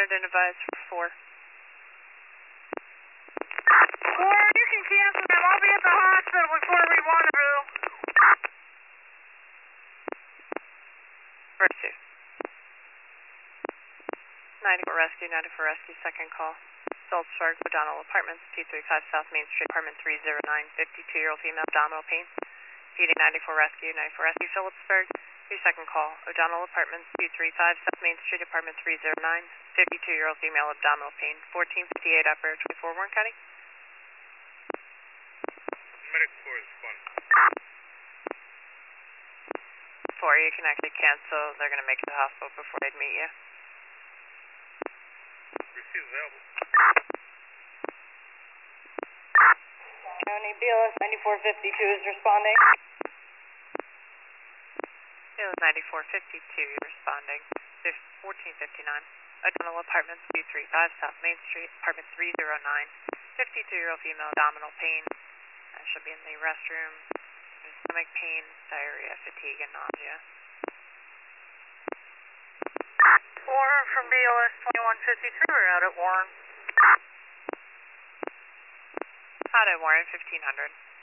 and advise for 4. Or you can cancel them. I'll be at the hospital before we rendezvous. First 2. 94 rescue, 94 rescue, second call. Phillipsburg, O'Donnell Apartments, 235 South Main Street, apartment 309, 52-year-old female, abdominal pain. PD 94 rescue, Phillipsburg. Your second call, O'Donnell Apartments, 235 South Main Street, apartment 309, 52-year-old female, abdominal pain. 1458 operator 24, Warren County. Medic 4 is 1. 4, you can actually cancel. They're going to make it to the hospital before they'd meet you. Receive available. County BLS 9452 is responding. It was 9452, you're responding. 1459. O'Donnell Apartments, 235 South Main Street, apartment 309. 52-year-old female, abdominal pain. She'll be in the restroom. Stomach pain, diarrhea, fatigue, and nausea. Warren from BLS 2153, we're out at Warren. Out at Warren, 1500.